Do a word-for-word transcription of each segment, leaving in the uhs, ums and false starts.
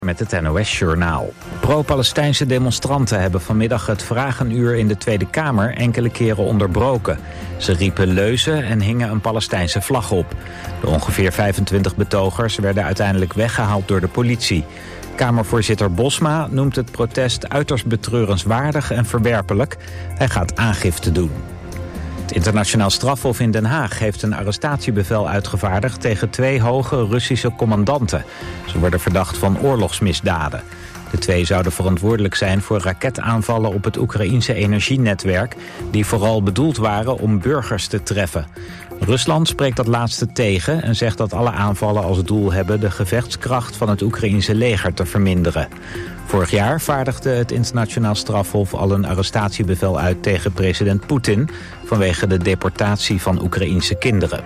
Met het N O S-journaal. Pro-Palestijnse demonstranten hebben vanmiddag het vragenuur in de Tweede Kamer enkele keren onderbroken. Ze riepen leuzen en hingen een Palestijnse vlag op. De ongeveer vijfentwintig betogers werden uiteindelijk weggehaald door de politie. Kamervoorzitter Bosma noemt het protest uiterst betreurenswaardig en verwerpelijk. Hij gaat aangifte doen. Het internationaal strafhof in Den Haag heeft een arrestatiebevel uitgevaardigd tegen twee hoge Russische commandanten. Ze worden verdacht van oorlogsmisdaden. De twee zouden verantwoordelijk zijn voor raketaanvallen op het Oekraïense energienetwerk, die vooral bedoeld waren om burgers te treffen. Rusland spreekt dat laatste tegen en zegt dat alle aanvallen als doel hebben de gevechtskracht van het Oekraïense leger te verminderen. Vorig jaar vaardigde het internationaal strafhof al een arrestatiebevel uit tegen president Poetin vanwege de deportatie van Oekraïense kinderen.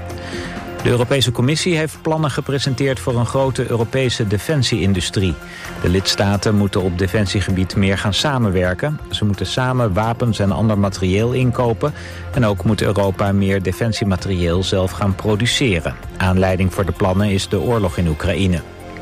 De Europese Commissie heeft plannen gepresenteerd voor een grote Europese defensieindustrie. De lidstaten moeten op defensiegebied meer gaan samenwerken. Ze moeten samen wapens en ander materieel inkopen. En ook moet Europa meer defensiematerieel zelf gaan produceren. Aanleiding voor de plannen is de oorlog in Oekraïne.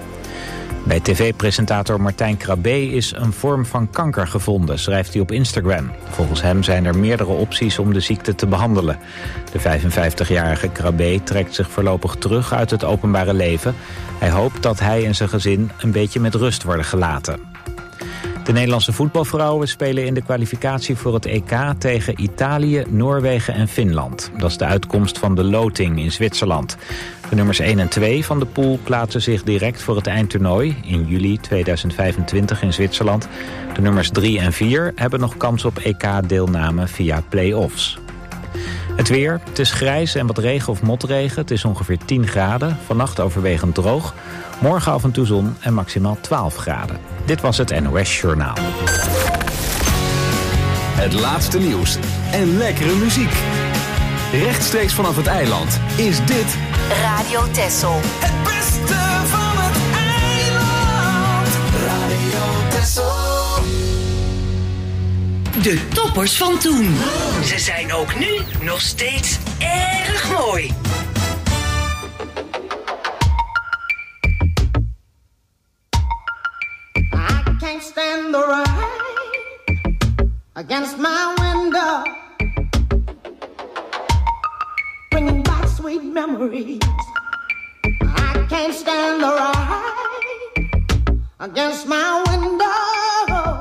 Bij tv-presentator Martijn Krabbe is een vorm van kanker gevonden, schrijft hij op Instagram. Volgens hem zijn er meerdere opties om de ziekte te behandelen. De vijfenvijftigjarige Krabbe trekt zich voorlopig terug uit het openbare leven. Hij hoopt dat hij en zijn gezin een beetje met rust worden gelaten. De Nederlandse voetbalvrouwen spelen in de kwalificatie voor het E K tegen Italië, Noorwegen en Finland. Dat is de uitkomst van de loting in Zwitserland. De nummers één en twee van de pool plaatsen zich direct voor het eindtoernooi in juli tweeduizend vijfentwintig in Zwitserland. De nummers drie en vier hebben nog kans op E K-deelname via play-offs. Het weer, het is grijs en wat regen of motregen. Het is ongeveer tien graden, vannacht overwegend droog. Morgen af en toe zon en maximaal twaalf graden. Dit was het N O S-journaal. Het laatste nieuws en lekkere muziek. Rechtstreeks vanaf het eiland is dit Radio Texel. Het beste van het eiland. Radio Texel. De toppers van toen. Ze zijn ook nu nog steeds erg mooi. I can't stand the rain against my window, bringing back sweet memories. I can't stand the rain against my window,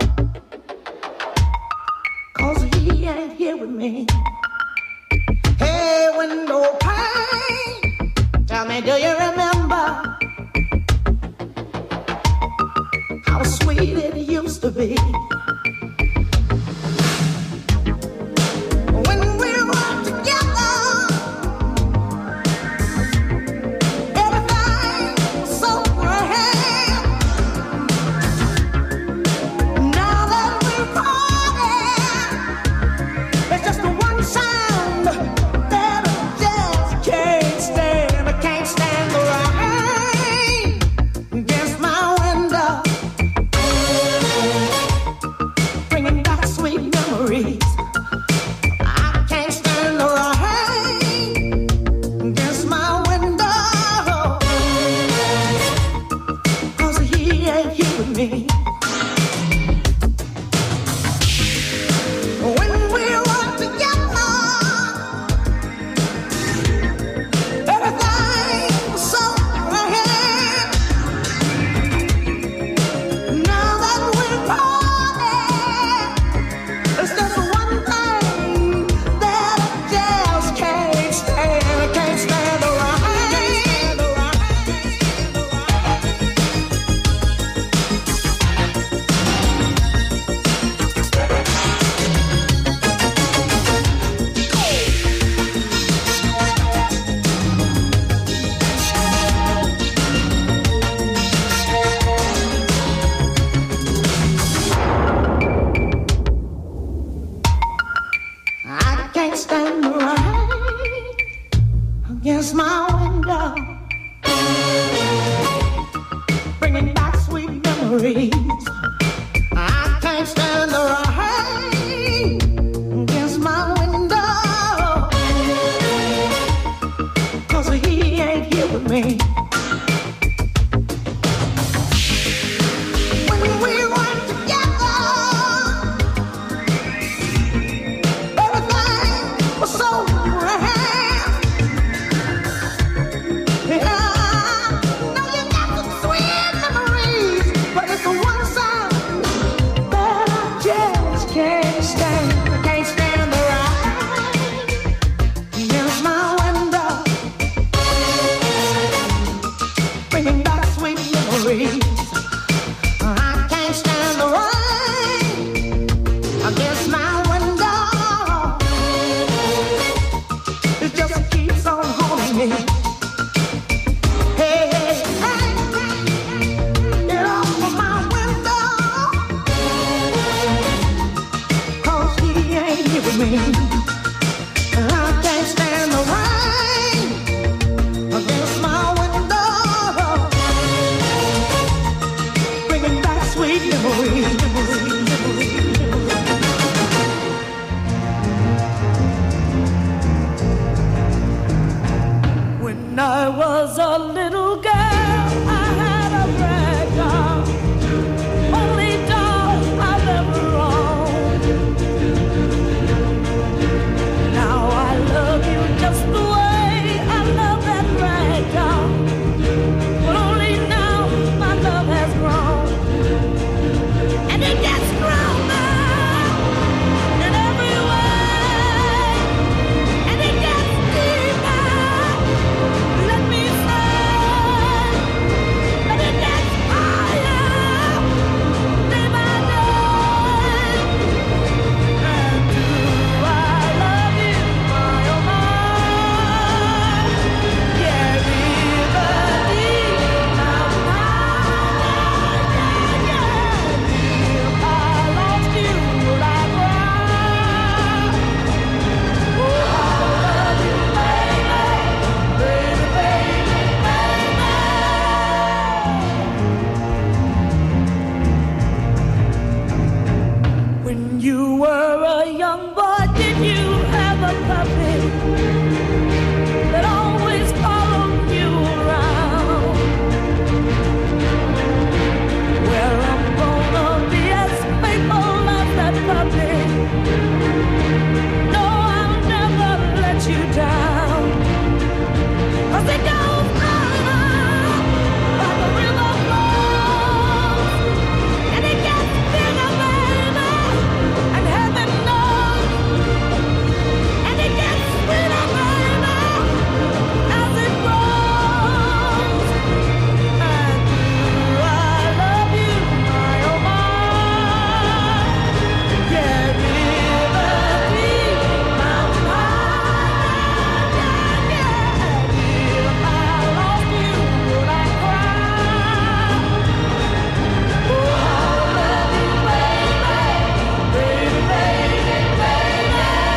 'cause he ain't here with me. Hey, window pane, tell me, do you remember how sweet it used to be? When we were together, everything was so grand. Now that we're parted, there's just one sound that I just can't stand. I can't stand the rain against my window, bringing back sweet memories. I can't stand the rain against my window, 'cause he ain't here with me. When we were together, everything was so grand. Now that we're parted, there's just one thing that I just can't stand. I can't stand the rain. I can't stand the rain against my window, bringing back sweet memories. I can't stand the rain against my window, 'cause he ain't here with me. When I was a little girl, I had a rag doll, only doll I've ever owned. Now I love you just the way I love that rag doll, but only now my love has grown, and it gets stronger in every way, and it gets deeper. Let me say, and it gets higher day by day. And do I love you, my oh my? Yeah, river deep, mountain high, yeah, yeah. If I lost you, would I cry? Oh, I love you, baby, baby, baby, baby. When you were a young boy, did you have a puppy that always followed you around? Well, I'm gonna be as faithful as that puppy. No, I'll never let you down. 'Cause it goes on like the river flows, and it gets bigger, baby, and heaven knows, and it gets sweeter, baby, as it grows. And do I love you, my oh my? Yeah, river deep, mountain high, yeah, yeah. If I lost you, would I cry? Oh, I love you, baby, baby, baby, baby.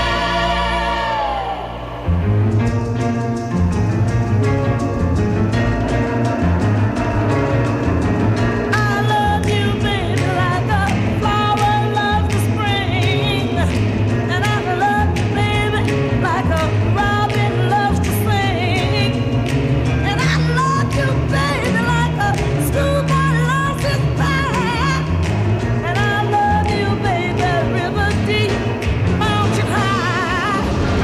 I love you, baby, like a flower loves the spring, and I love you, baby, like a robin loves to sing, and I love you, baby, like a schoolboy loves his band, and I love you, baby, river deep, mountain high,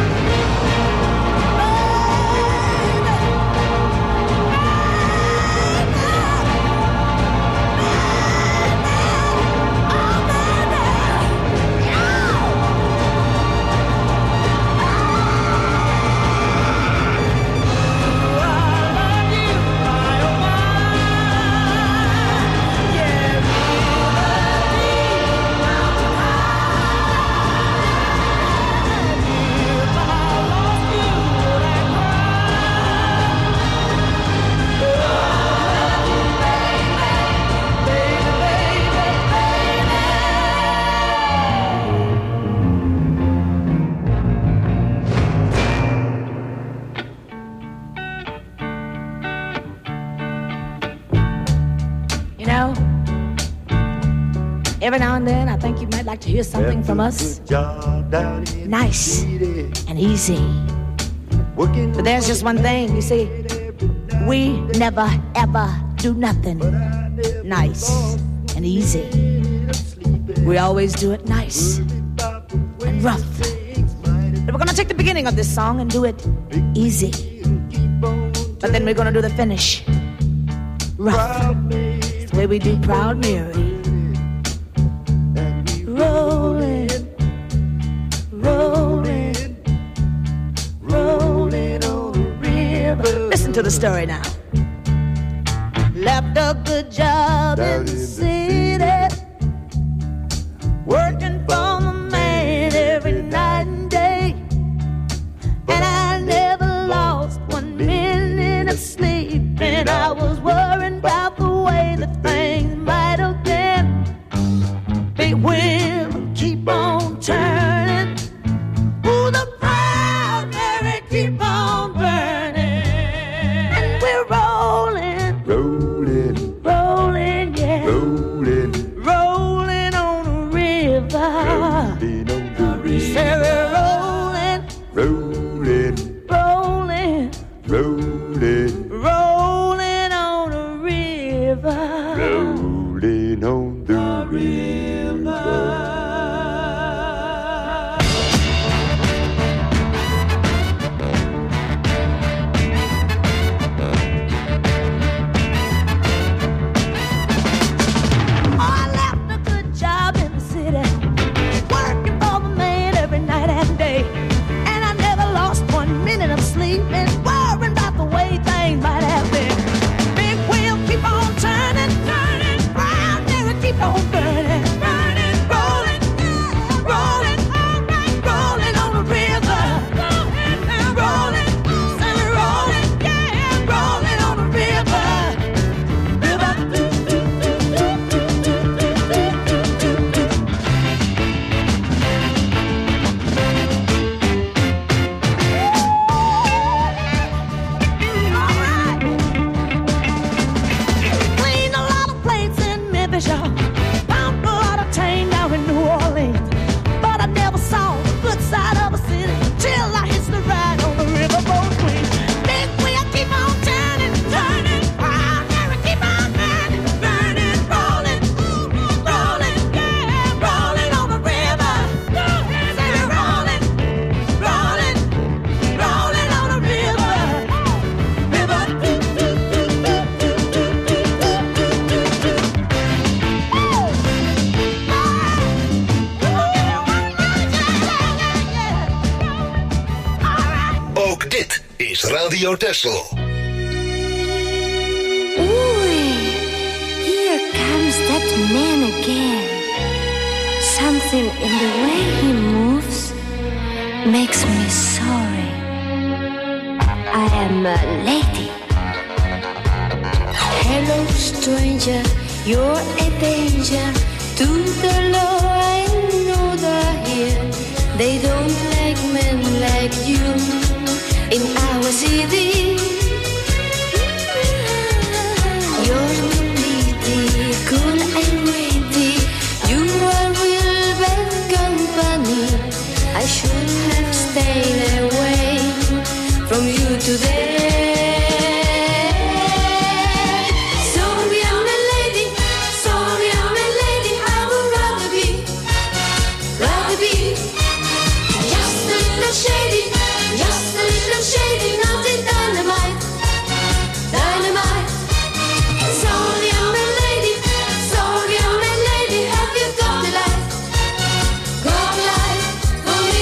You know, every now and then I think you might like to hear something from us. Nice and easy. But there's just one thing, you see, we never ever do nothing nice and easy. We always do it nice and rough. But we're gonna take the beginning of this song and do it easy. But then we're gonna do the finish rough. It's the way we do Proud Mary. Rolling, rolling, rolling on the river. Listen to the story now. Left a good job in the city, working for the man every night and day, and I never lost one minute of sleep, and I was worrying about the way that things might have been. Big wheel keep on turning, ooh, the Proud Mary keep on burning, and we're rolling, rolling, rolling, yeah, rolling, rolling. rolling on the river. Radio Texel. Ooh, here comes that man again. Something in the way he moves makes me sorry. I am a lady. Hello, stranger, you're a danger to the law. I know they're here. They don't like men like you. In our city, you're pretty, cool and witty. You are real bad company. I should have stayed away from you today. Sorry, I'm a lady. Sorry, I'm a lady. I would rather be, rather be just a little shady. Just a little shady, nothing dynamite, dynamite. Sorry, I'm a lady, sorry, I'm a lady. Have you got the light, got the light for me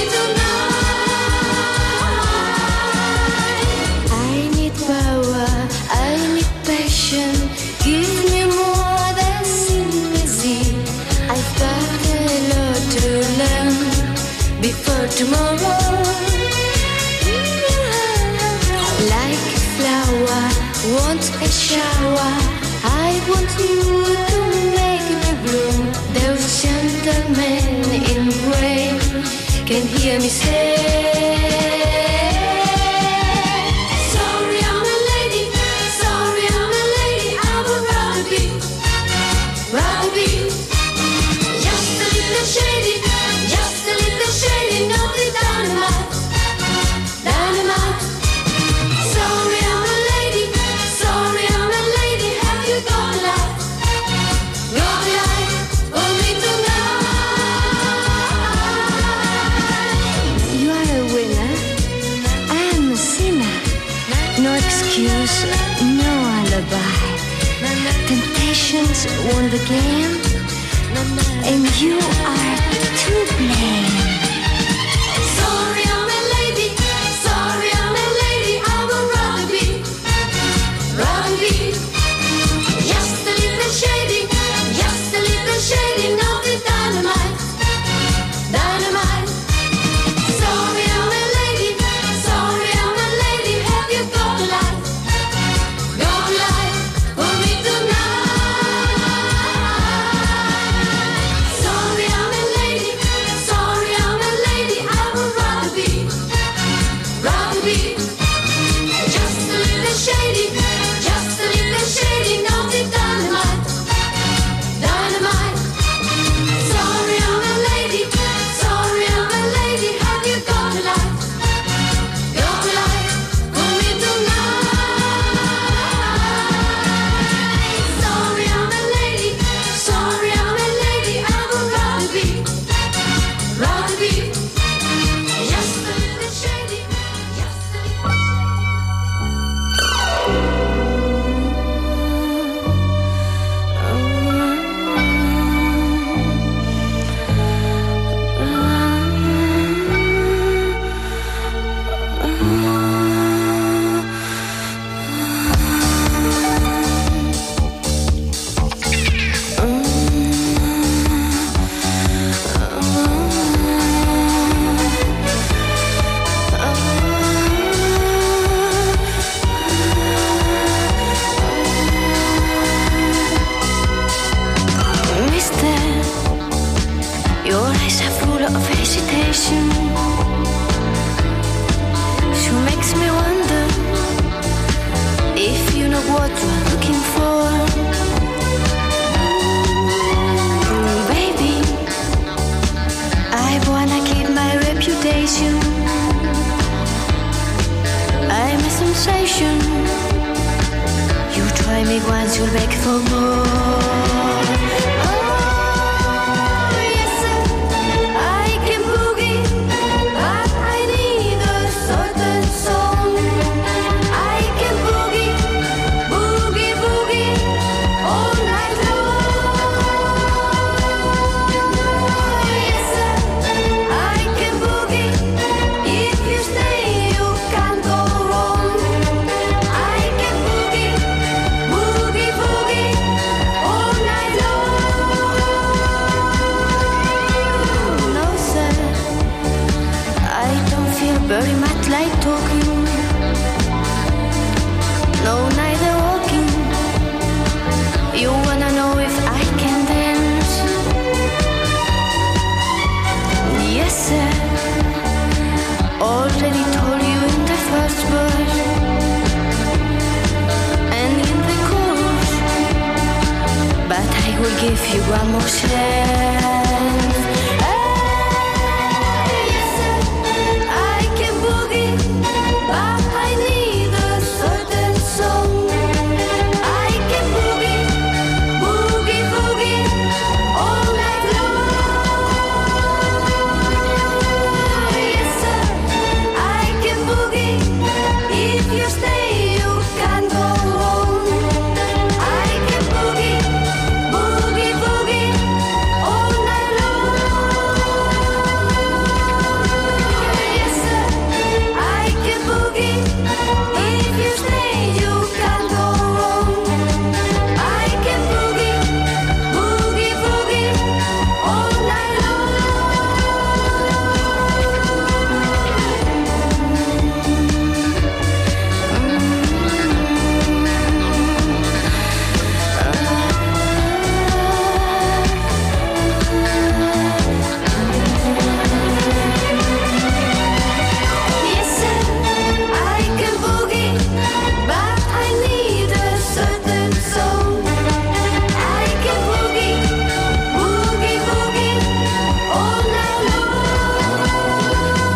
tonight? I need power, I need passion. Give me more than sympathy. I've got a lot to learn before tomorrow. Like a flower, want a shower. I want you to make me bloom. Those gentlemen in gray can hear me say, sorry, I'm a lady. Sorry, I'm a lady. I would rather be, rather be just a little shady, just a little shady, nothing dynamite, dynamite. Sorry, I'm a lady. Sorry, I'm a lady. Have you got a light, got a light for me tonight? You are a winner. I am a sinner. No excuse, no alibi. Temptations won the game, and you are to blame. Sorry, I'm a lady. Sorry, I'm a lady. I would rather be, rather be just a little shady, just a little shady, nothing dynamite, dynamite. Sorry, I'm a lady. Sorry, I'm a lady. Have you got a light, got a light for me tonight? Sorry, I'm a lady. Sorry, sister. Your eyes are full of hesitation. She makes me wonder if you know what you're looking for. Mm, baby, I wanna keep my reputation. I'm a sensation. You try me once, you'll beg for more. Oh, yes, sir, I can boogie, but I need a certain song. I can boogie, boogie, boogie, all night long. Yes, sir, I can boogie, if you stay, you can't go wrong. I can boogie, boogie, boogie, all night long. No, sir, I don't feel very much like talking. No, neither walking. You wanna know if I can dance? Yes, sir, already told you in the first verse and in the chorus, but I will give you one more chance. Hey, yes, sir, I can boogie, but I need a certain song. I can boogie, boogie, boogie, all night long. Yes, sir, I can boogie, if you stay, you can't go wrong. I can boogie, boogie, boogie, all night long. Yes, sir, I can boogie, if you stay, you can't go wrong. I can boogie, boogie, boogie, all night Yes, sir, I can boogie, but I need a certain song. I can boogie, boogie, boogie, all night long.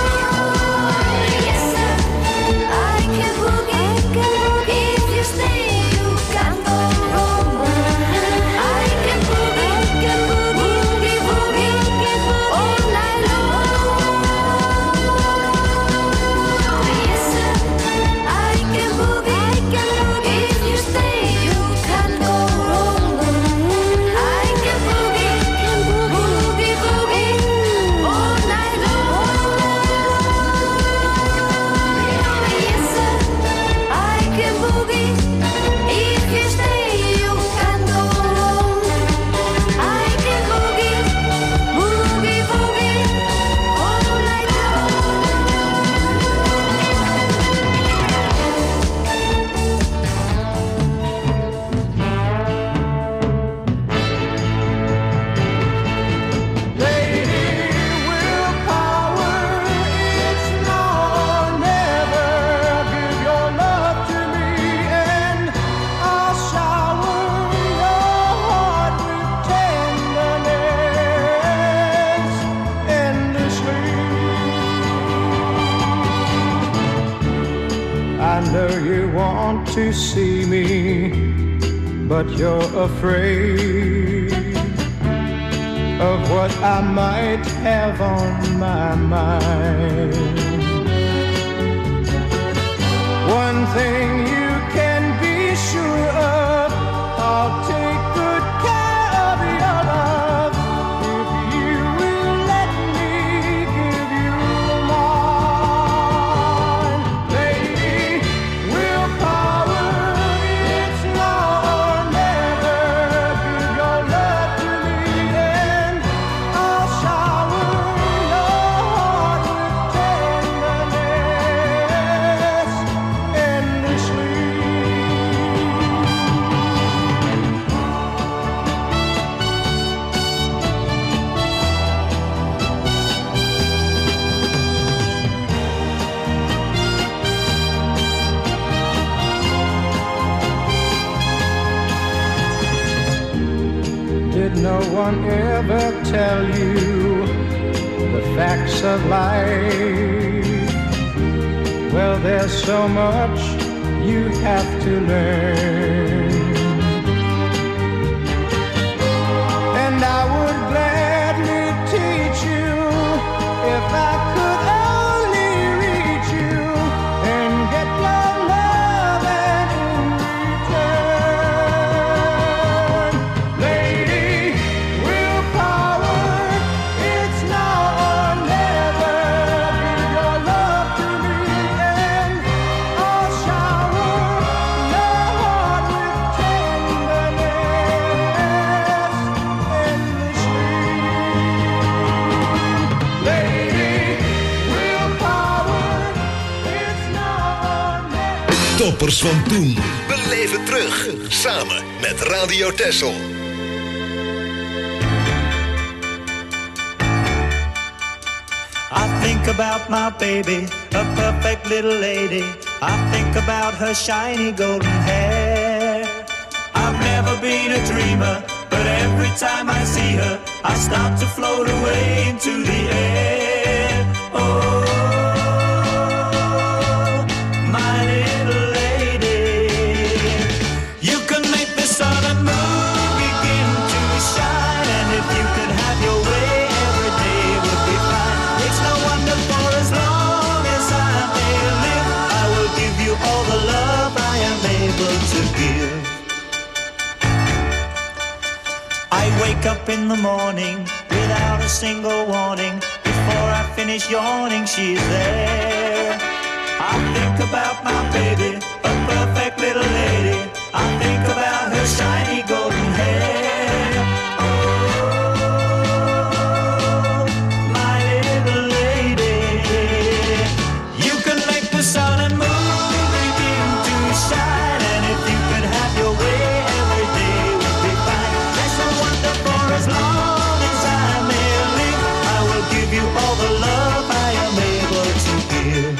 Yes, sir, I can boogie, if you stay, you can't go wrong. I can boogie, boogie, boogie, all night long. Yes, sir, I can boogie, if you stay, you can't go wrong. I can boogie, boogie, boogie, all night long. Yes, sir, I can boogie, if you stay, you can't go wrong. I can boogie, boogie, boogie, all night I know you want to see me, but you're afraid of what I might have on my mind. One thing you can be sure of, I'll take good care of your love if you will let me give you mine. Lady, willpower, it's now or never. Give your love to me and I'll shower your heart with tenderness endlessly. Did no one ever tell you the facts of life? Well, there's so much you have to learn, and I would gladly teach you if I could only reach you and get your love and in return. Lady, willpower, it's now or never. Give your love to me and I'll shower your heart with tenderness endlessly. Lady, willpower, it's now or never. Toppers van toen. Beleef het terug. Samen met Radio Texel. I think about my baby, a perfect little lady. I think about her shiny golden hair. I've never been a dreamer, but every time I see her, I start to float away into the air. Oh, my little lady. You can make the sun and moon begin to shine, and if you could have your way, every day would be fine. It's no wonder, for as long as I may live, I will give you all the love I am able to give. I wake up in the morning without a single warning. Before I finish yawning, she's there. I think about my baby, a perfect little lady. I think about her shiny golden hair. Oh, my little lady. You can make the sun and moon begin to shine, and if you could have your way, every day would be fine. There's no wonder, for as long as I may live, I will give you all the love I am able to give.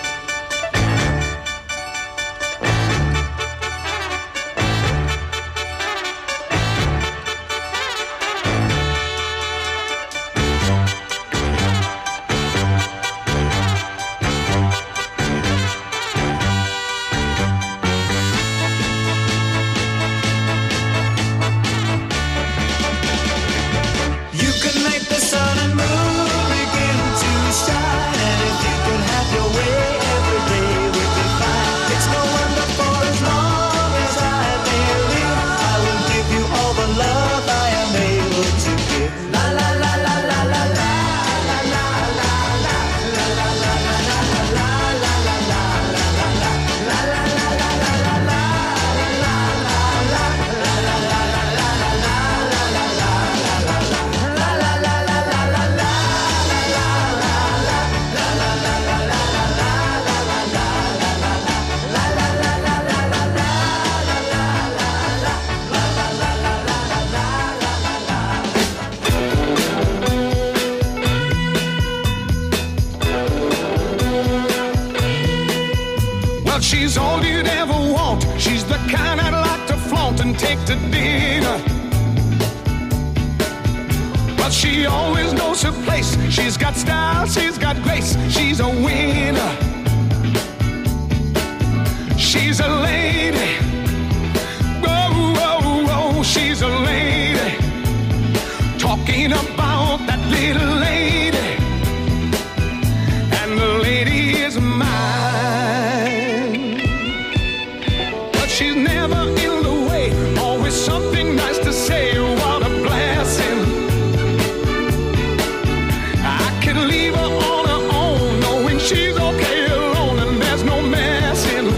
You can make the sun and moon begin to shine, and if you could have your way, every day would be fine. It's no wonder, for as long as I may live, I will give you all the love I am able to give. La la la la la la la la la la la la la la la la la Well, she's all you'd ever want. She's the kind I'd like to flaunt and take to dinner. But she always knows her place. She's got style, she's got grace. She's a winner. She's a lady. Whoa, whoa, whoa, she's a lady. Talking about that little lady. And the lady is mine. But she's never in the way. Always something nice to say. What a blessing. I could leave her on her own, knowing she's okay alone and there's no messing.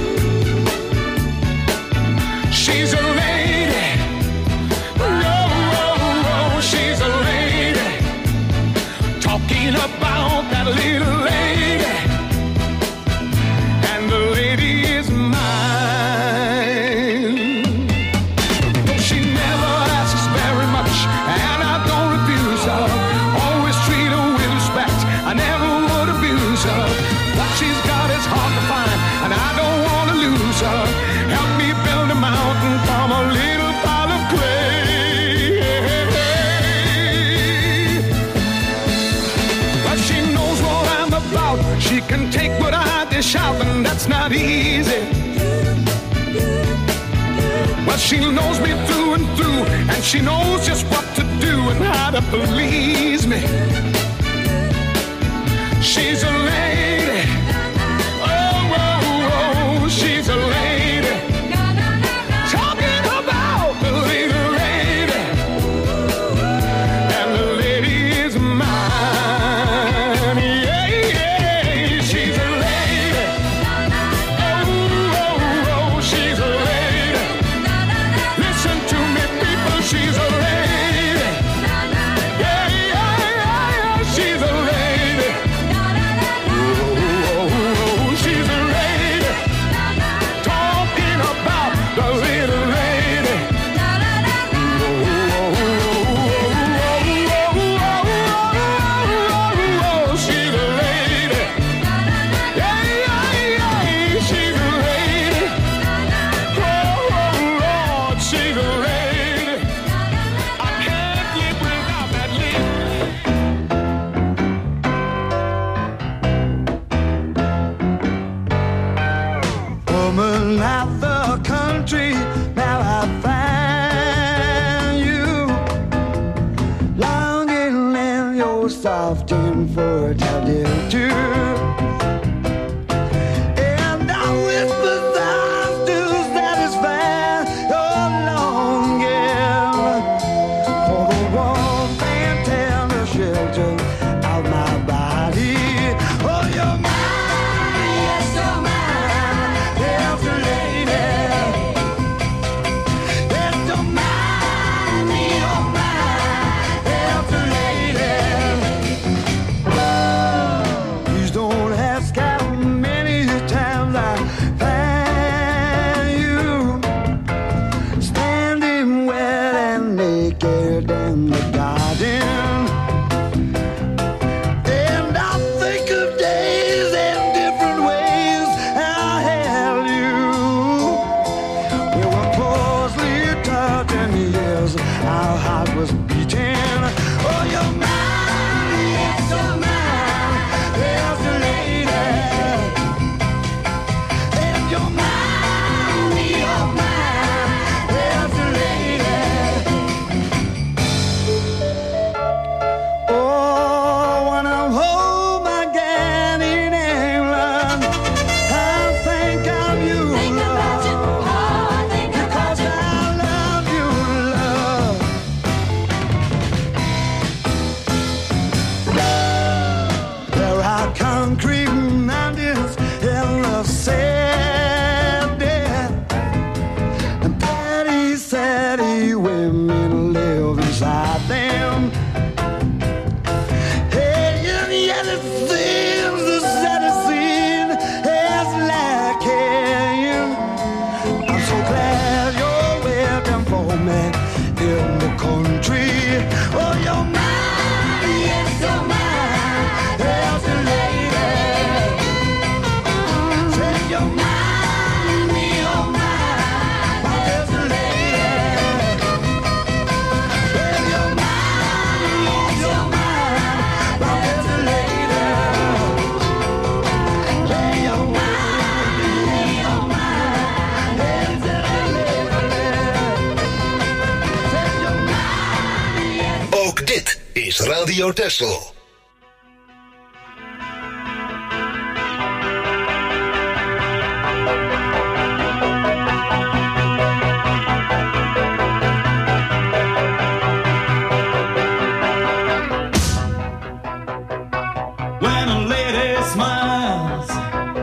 She's a lady. Whoa, whoa, whoa, she's a lady. She knows me through and through, and she knows just what to do and how to please me. She's a lady. Oh, oh, oh, she's a lady. Talking about the little lady. And the lady is mine. Yeah, yeah, she's a lady. Oh, oh, oh, she's a lady. Listen to me, people, she's a lady. Yeah, yeah, yeah, yeah, she's a lady. Oh, oh, oh, she's a lady. Talking about the little lady. Oh, oh, oh, oh, she's a lady. Yeah, yeah, yeah, she's a lady. Oh, Lord, she's a lady. I can't live without that lady. Woman out the country, now I find you longing in your soft infertility too. And I whisper sounds to satisfy your longing for the warmth and tender shelter of my body. Oh, you're mine, yes, you're mine, yes, lady. Yes, you're mine, you're mine, yes, lady. Please don't ask how many times I find you standing wet and naked in the garden. And I think of days and different ways I held you. We were closely touching, yes, our heart was beating. Oh, you're mine, yes, you're mine, yes, lady. And you're mine, you're mine, yes, lady. Oh, when I'm home again in England, I think of you, love, because I love you, love. There are concrete mountains in the city, and petty, saddy women live inside them. Hey, and yet it seems the saddest scene is lacking. I'm so glad you're waiting for me in the country. Oh, you're mine, yes, you're mine, yes, lady. Say you're mine, you're mine, yes, lady. Say you're mine, yes, you're mine, yes, lady. Say you're mine, you're mine, yes, lady. Say you're mine, yes. Ook dit is Radio Texel. When a lady smiles,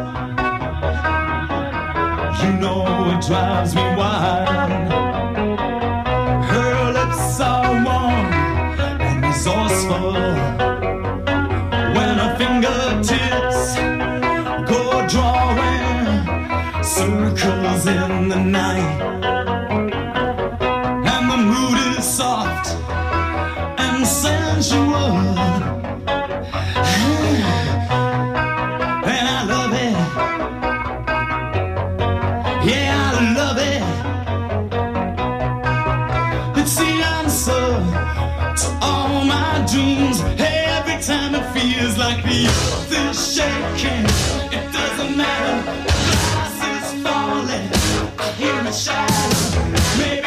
you know it drives me wild. Her lips are warm and resourceful. When her fingertips go drawing circles in the night, and the mood is soft and sensual. And I love it. Yeah, I love it. It's the answer to all my dreams. Every time it feels like the earth is shaking, it doesn't matter. The glass is falling. I hear it shatter. Maybe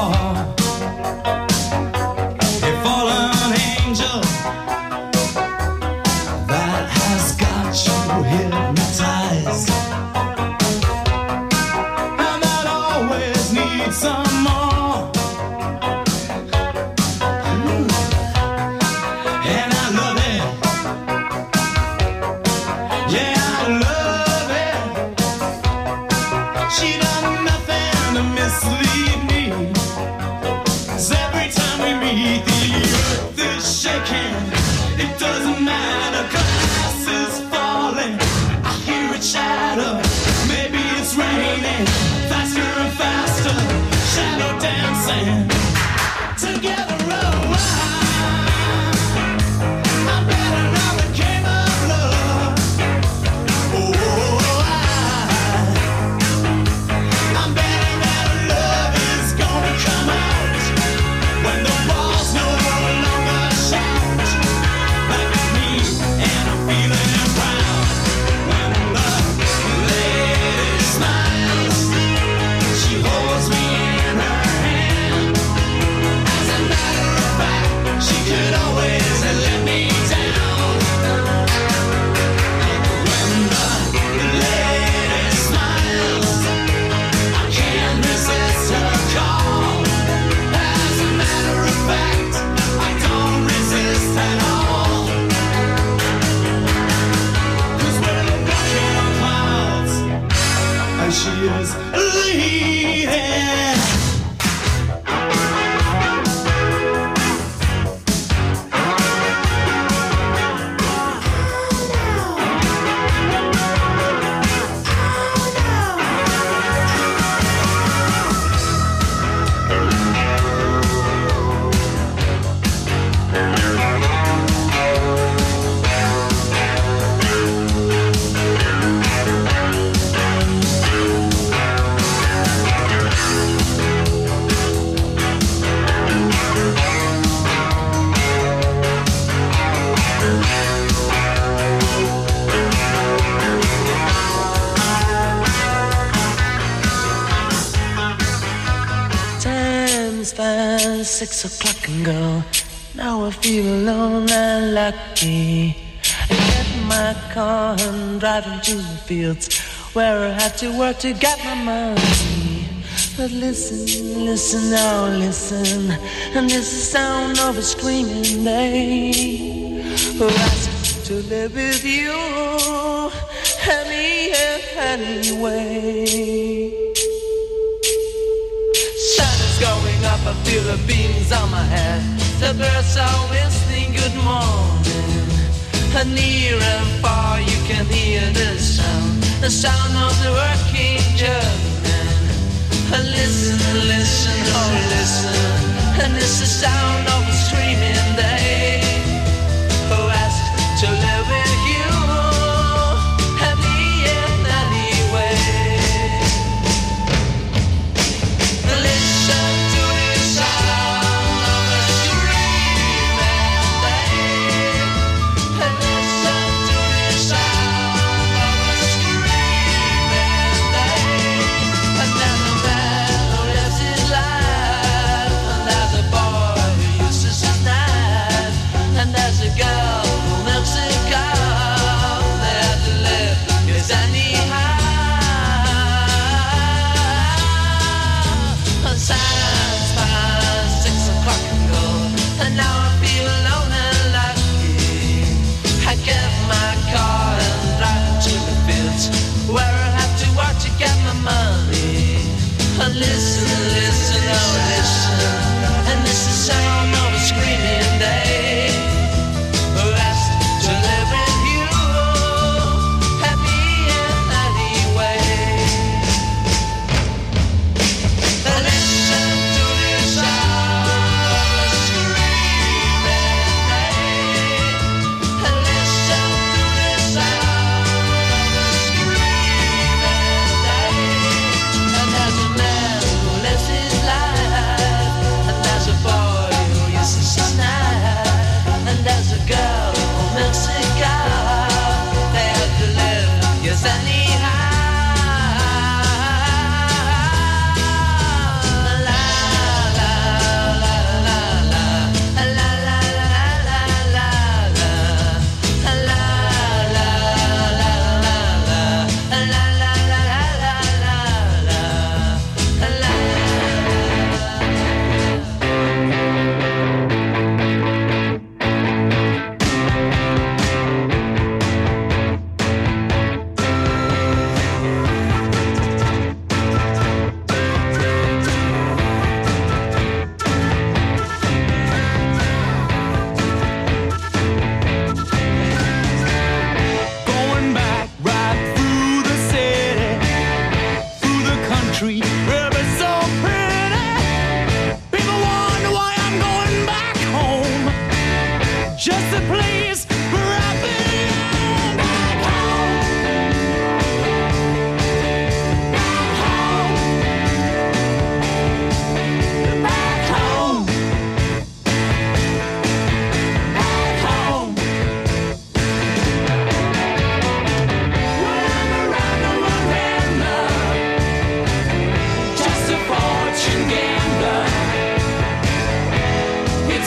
are a fallen angel that has got you hypnotized, and that always needs some more. And I love it. Yeah, I love it. She done nothing to mislead me. 'Cause every time we meet, the earth is shaking. It doesn't matter, glass is falling. I hear it shatter. Maybe it's raining. Faster and faster. Shadow dancing. Together, oh, I'm better now the game of love. Oh, I, I'm betting that love is gonna come out when the walls no longer shout back at me, and I'm feeling proud when the lady smiles. She holds me in her hand. As a matter of fact, she could always let me down. When the lady smiles, I can't resist her call. As a matter of fact, I don't resist at all. 'Cause we're walking on clouds, and she is leading. Time's fine, six o'clock and go. Now I feel alone and lucky. I get in my car and driving to the fields where I had to work to get my money. But listen, listen, now listen, and this is the sound of a screaming day who asked to live with you any anyway. Sun is going up, I feel the beams on my head. The birds are whistling good morning. And near and far you can hear the sound, the sound of the working German. And listen, listen, oh listen, and it's the sound of a screaming day who asked to live with you and me in any way. Listen to the sound of a screaming day. And listen to the sound of a screaming day. And then the man who lives his life, and there's a boy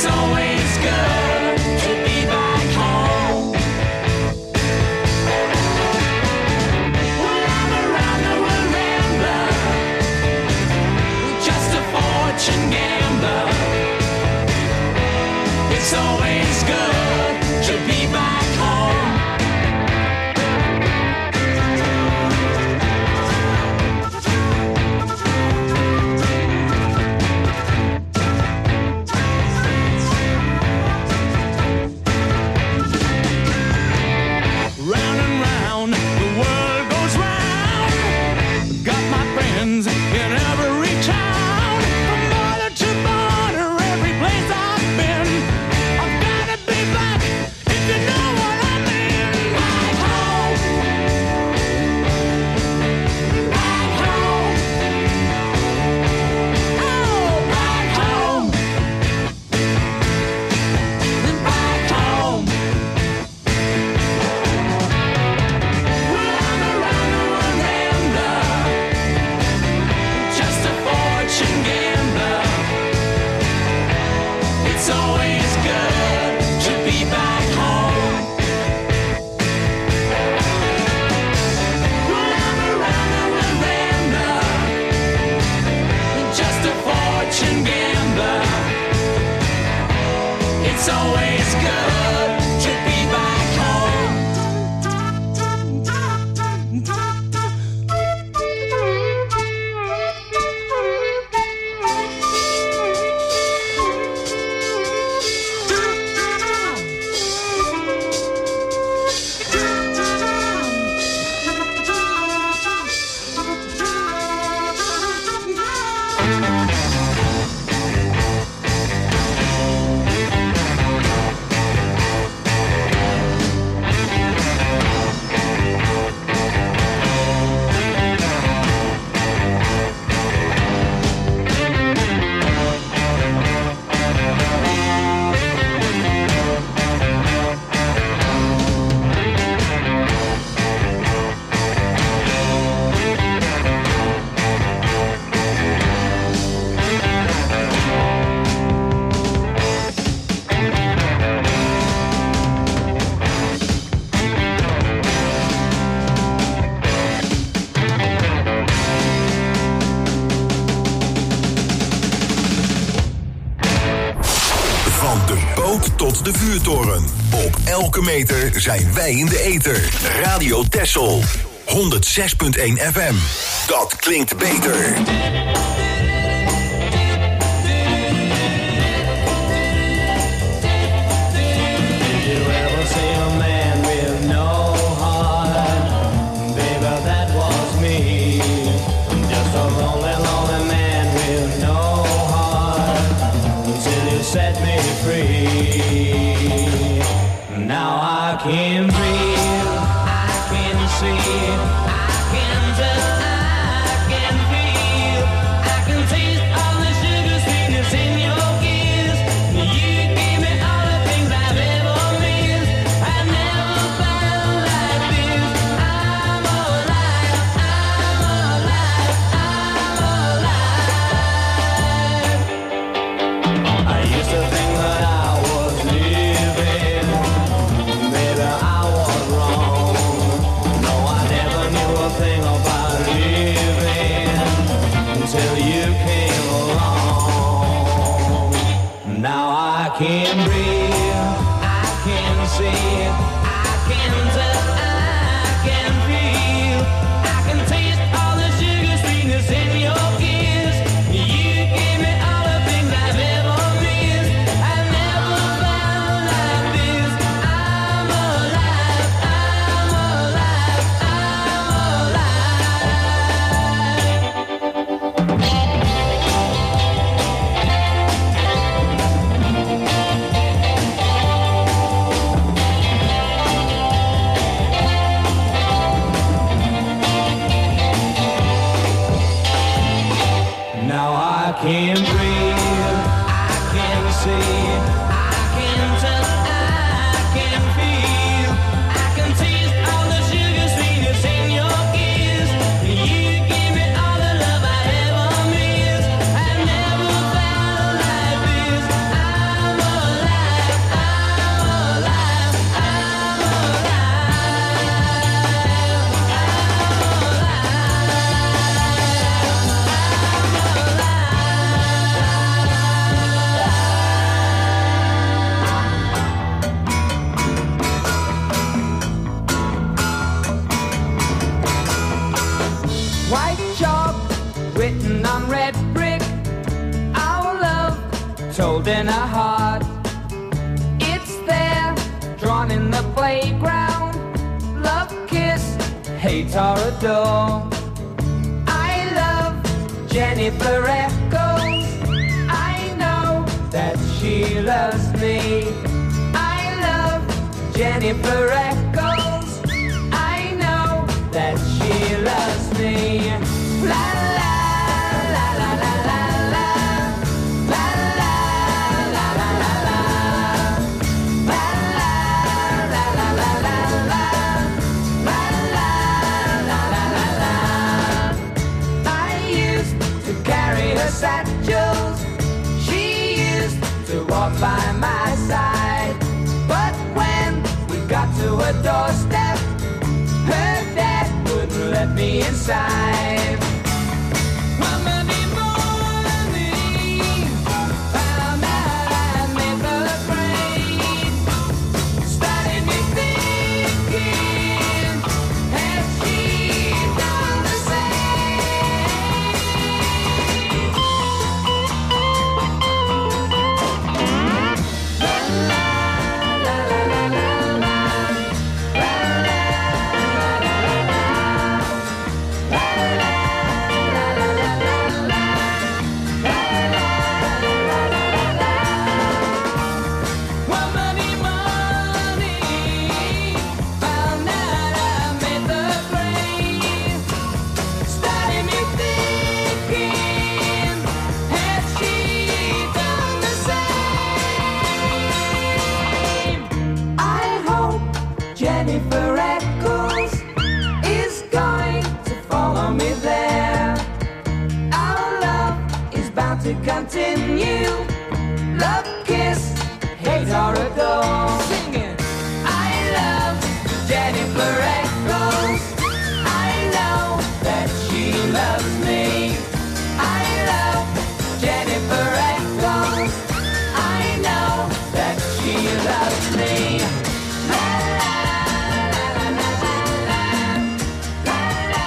It's always good to be back home. Well, I'm around the world rambler, just a fortune gambler. It's always good to be back home. Round and round, the world goes round. Got my friends in every town. From border to border, every place I've been. I've gotta be back, if you know what I mean. Back home. Back home. Oh, back home. Back home. Well, I'm around the world rambler, just a fortune gambler. It's always good to be back home. Well, I'm around the world rambler, just a fortune gambler. It's always good to be back home. Van de boot tot de vuurtoren. Op elke meter zijn wij in de ether. Radio Texel. honderdzes komma één F M. Dat klinkt beter. You ever seen a man with no heart? Baby, that was me. Just a lonely, lonely man with no heart. Until you set me free. Now I can breathe, I can see, I can touch, I can feel, I can taste all the sugar sweetness in your kiss. You give me all the things I've ever missed. I've never felt like this. I'm alive, I'm alive, I'm alive. I used to think that I was living. Baby, I was wrong. No, I never knew a thing about living until you came along. Now I can breathe, I can see, I can touch, I can feel, I can taste all the sugar sweetness in your kiss. You give me all the things I've ever missed. I've never felt like this. I'm alive, I'm alive, I'm alive. told in her heart. It's there, drawn in the playground. Love, kiss, hate or adore. I love Jennifer Echoes. I know that she loves me. I love Jennifer Echoes. I know that she loves me. La la la la la la la. La la la la la la. La la la la la la la. La la la la la la. I used to carry her satchels. She used to walk by my side. But when we got to her doorstep, her dad wouldn't let me inside. One Monday morning, found out I made the grade. Started me thinking, has she done the same? La la la la la la la. La la la la la la. La la la la la la la. La la la la la la. One Monday morning, found out I made the grade. Started me thinking, has she done the same? I hope Jennifer Echoes is going to follow me there. Our love is bound to continue. Love, kiss, hate or adore. Singing, I love Jennifer Echoes. I know that she loves me. I love Jennifer Echoes. I know that she loves me. La la la la la la la la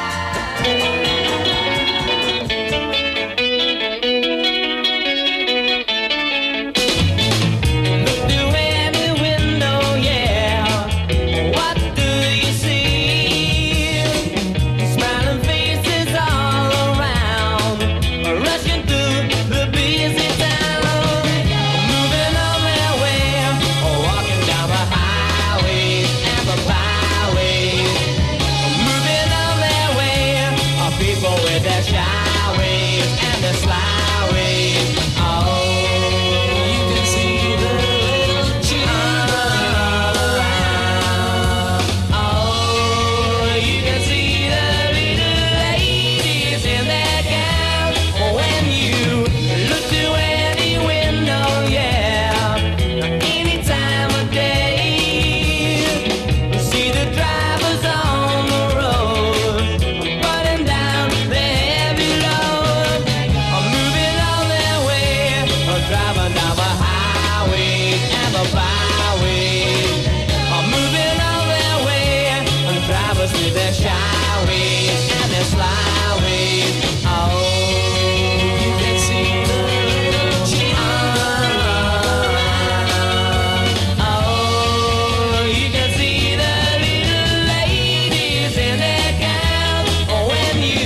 Look through any window, yeah. What do you see? Smiling faces all around, rushing through the busy town, moving on their way, or walking down the highways and the byways, moving on their way, are people with their shy ways and their sly ways. Oh, you can see the little children all around. Oh, you can see the little ladies in their gowns. When you look through any window, yeah, any time of day, you see the drivers on the road, putting down their heavy load, or moving on their way, or driving down the highways and the byways, or moving on their way, and drivers with their shy ways and their sly ways. Oh, you can see the little children all around. Oh, you can see the little ladies in their gowns. When you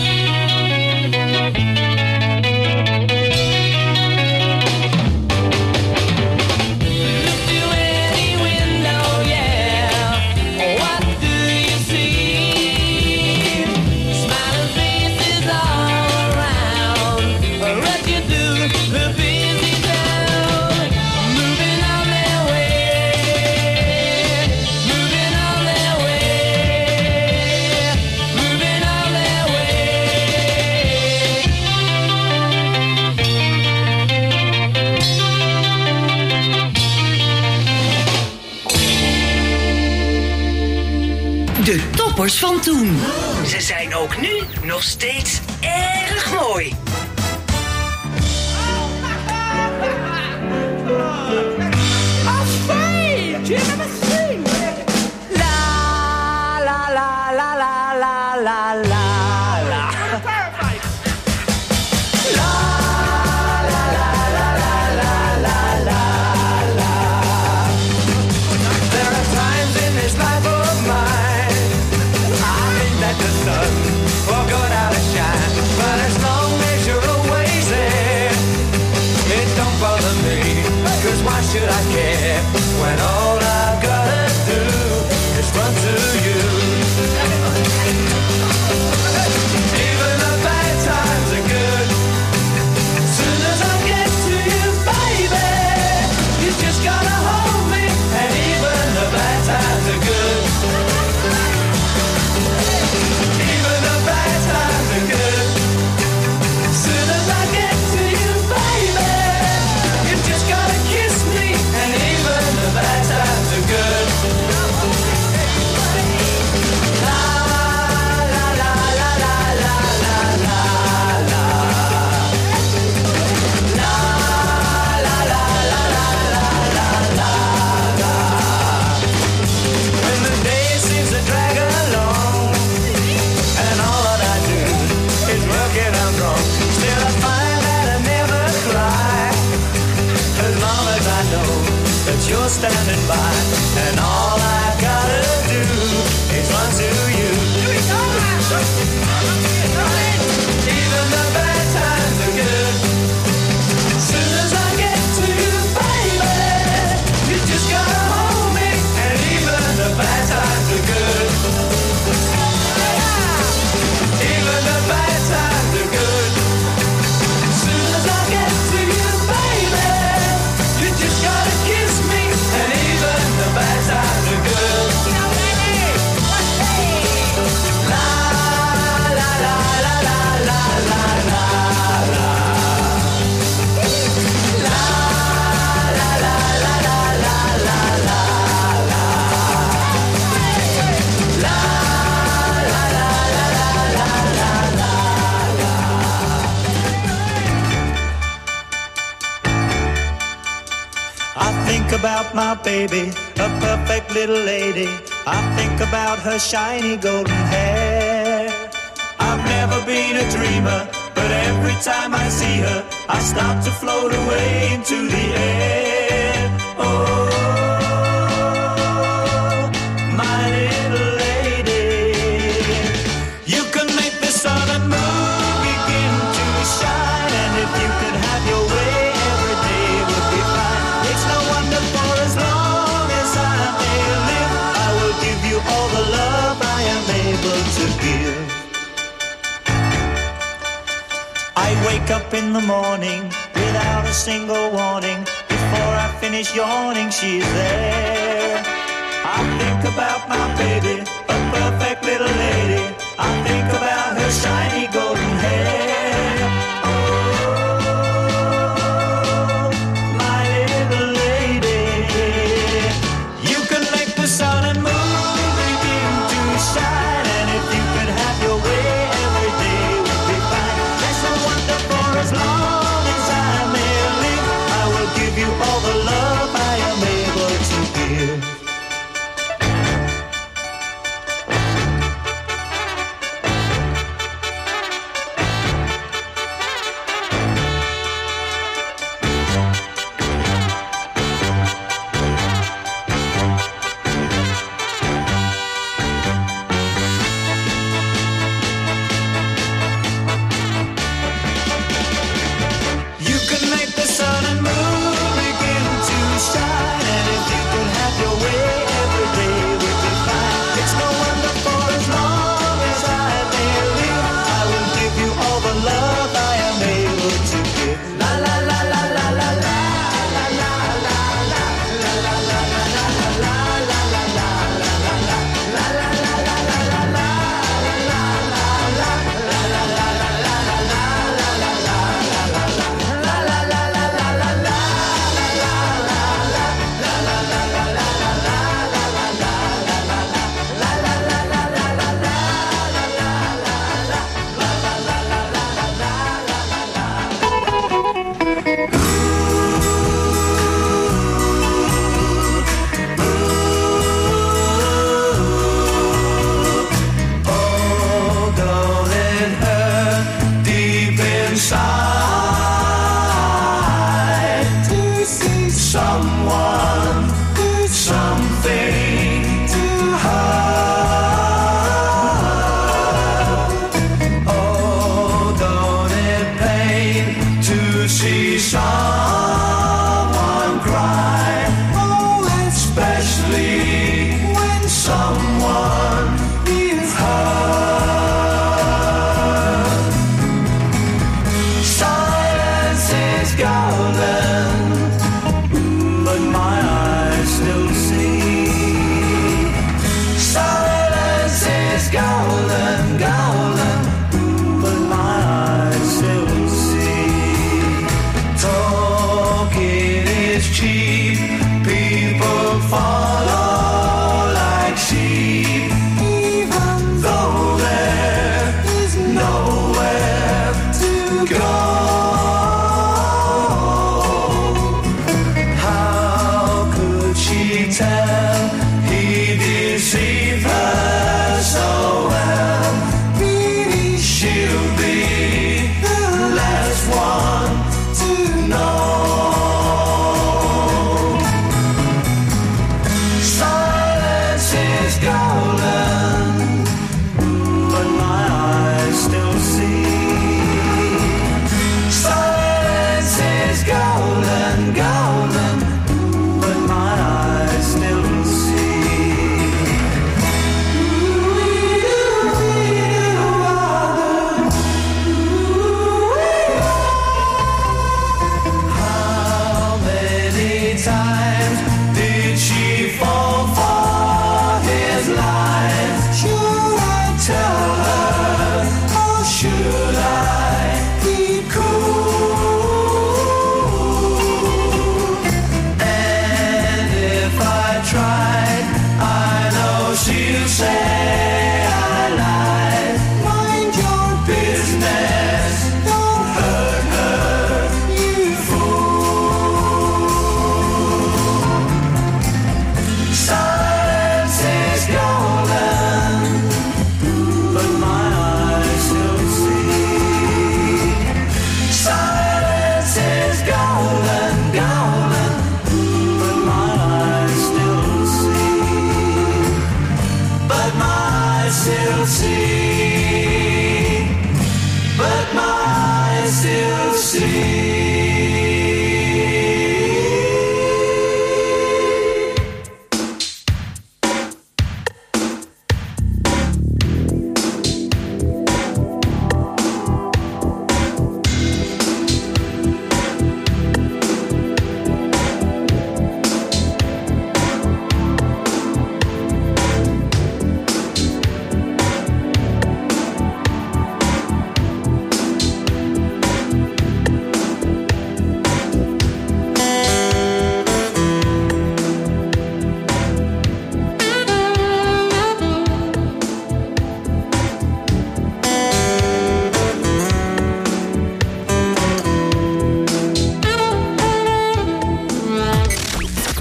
look through any window, yeah, what do you see? Smiling faces all around, rushing through the busy town, moving on their way, moving on their way, moving on their way. De toppers van toen. Ze zijn ook nu nog steeds erg mooi. Afraid, you never sing. La la la la la la la la la. La la la la la la. Why should I care when all I've gotta do is run to you? Even the bad times are good. Soon as I get to you, baby, you just gotta hold me, and even the bad times are good. Even the bad times are good. Soon as I get to you, baby, you just gotta kiss me, and even the bad times are good. La la la la la la la la la. La la la la la la la la la. When the day seems to drag along, and all that I do is work it out wrong, still I find that I never cry, as long as I know that you're standing by, and all I gotta do is run to you. Even the bad times are good. Soon as I get to you, baby, you just gotta hold me, and even the bad times are good. Even the bad times are good. Soon as I get to you, baby, you just gotta kiss me, and even the bad times are good. La la la la la la la la la. La la la la la la la la la. La la la la la la la la. I think about my baby, a perfect little lady. I think about her shiny golden hair. I've never been a dreamer, but every time I see her, I start to float away into the air. Oh, my little lady, you can make the sun and moon begin to shine, and if you could have your way, every day would be fine. It's no wonder, for as long as I may live, I will give you all the love I am able to give. I wake up in the morning without a single warning. Before I finish yawning, she's there. I think about my baby, a perfect little lady. I think about her shiny golden hair. Oh, my little lady, you can make the sun and moon begin to shine, and if you could have your way, every day would be fine. That's no wonder, for as long as I may live, I will give you all the love I am able to give.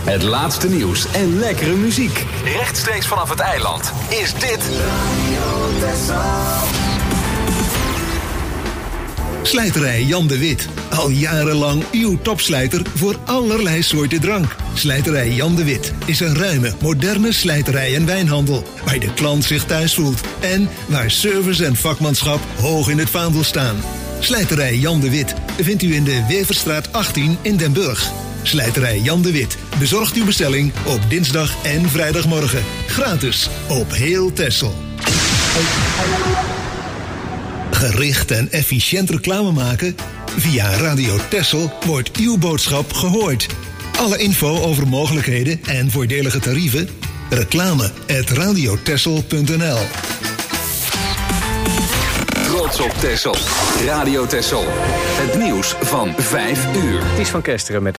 Het laatste nieuws en lekkere muziek. Rechtstreeks vanaf het eiland is dit Slijterij Jan de Wit. Al jarenlang uw topslijter voor allerlei soorten drank. Slijterij Jan de Wit is een ruime, moderne slijterij en wijnhandel. Waar de klant zich thuis voelt. En waar service en vakmanschap hoog in het vaandel staan. Slijterij Jan de Wit vindt u in de Weverstraat achttien in Den Burg. Slijterij Jan de Wit bezorgt uw bestelling op dinsdag en vrijdagmorgen. Gratis op heel Texel. Gericht en efficiënt reclame maken? Via Radio Texel wordt uw boodschap gehoord. Alle info over mogelijkheden en voordelige tarieven? Reclame at radiotexel punt n l. Trots op Texel. Radio Texel. Het nieuws van vijf uur. Het is Van Kesteren met